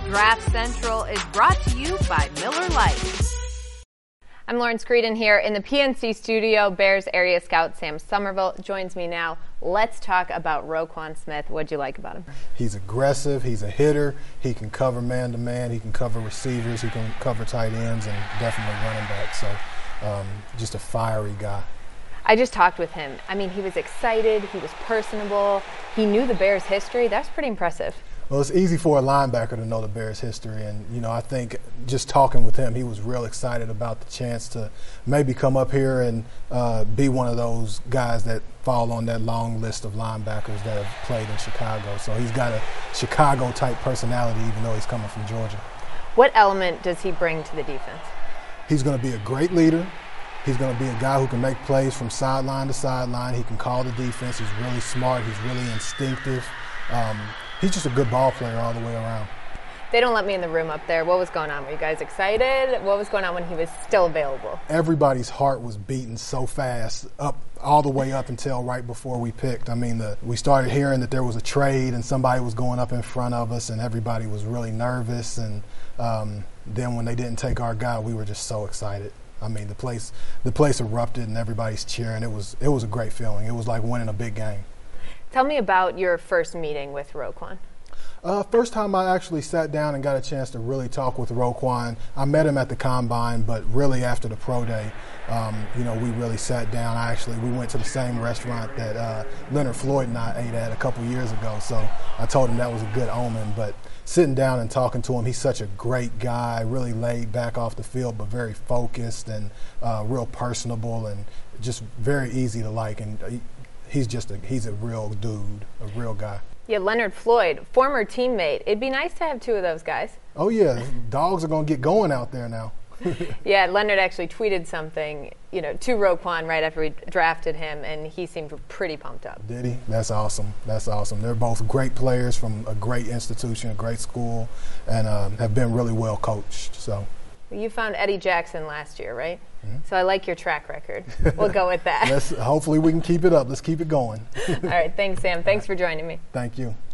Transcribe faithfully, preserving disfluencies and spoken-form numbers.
Draft Central is brought to you by Miller Lite. I'm Lauren Screeden here in the P N C studio. Bears area scout Sam Somerville joins me now. Let's talk about Roquan Smith. What'd you like about him? He's aggressive. He's a hitter. He can cover man-to-man. He can cover receivers. He can cover tight ends and definitely running back. So um, just a fiery guy. I just talked with him. I mean, he was excited. He was personable. He knew the Bears' history. That's pretty impressive. Well, it's easy for a linebacker to know the Bears' history, and, you know, I think just talking with him, he was real excited about the chance to maybe come up here and uh, be one of those guys that fall on that long list of linebackers that have played in Chicago. So he's got a Chicago-type personality, even though he's coming from Georgia. What element does he bring to the defense? He's going to be a great leader. He's going to be a guy who can make plays from sideline to sideline. He can call the defense. He's really smart. He's really instinctive. Um, He's just a good ball player all the way around. They don't let me in the room up there. What was going on? Were you guys excited? What was going on when he was still available? Everybody's heart was beating so fast, up all the way up until right before we picked. I mean, the, we started hearing that there was a trade and somebody was going up in front of us, and everybody was really nervous. And um, then when they didn't take our guy, we were just so excited. I mean, the place the place erupted and everybody's cheering. It was it was a great feeling. It was like winning a big game. Tell me about your first meeting with Roquan. Uh, first time I actually sat down and got a chance to really talk with Roquan. I met him at the Combine, but really after the Pro Day, um, you know, we really sat down. I actually, we went to the same restaurant that uh, Leonard Floyd and I ate at a couple years ago, so I told him that was a good omen. But sitting down and talking to him, he's such a great guy, really laid back off the field, but very focused and uh, real personable and just very easy to like. And he, He's just a he's a real dude, a real guy. Yeah, Leonard Floyd, former teammate. It'd be nice to have two of those guys. Oh yeah, dogs are gonna get going out there now. Yeah, Leonard actually tweeted something, you know, to Roquan right after we drafted him, and he seemed pretty pumped up. Did he? That's awesome. That's awesome. They're both great players from a great institution, a great school, and uh, have been really well coached. So. You found Eddie Jackson last year, right? Mm-hmm. So I like your track record. We'll go with that. Let's, hopefully we can keep it up. Let's keep it going. All right. Thanks, Sam. Thanks for joining me. Thank you.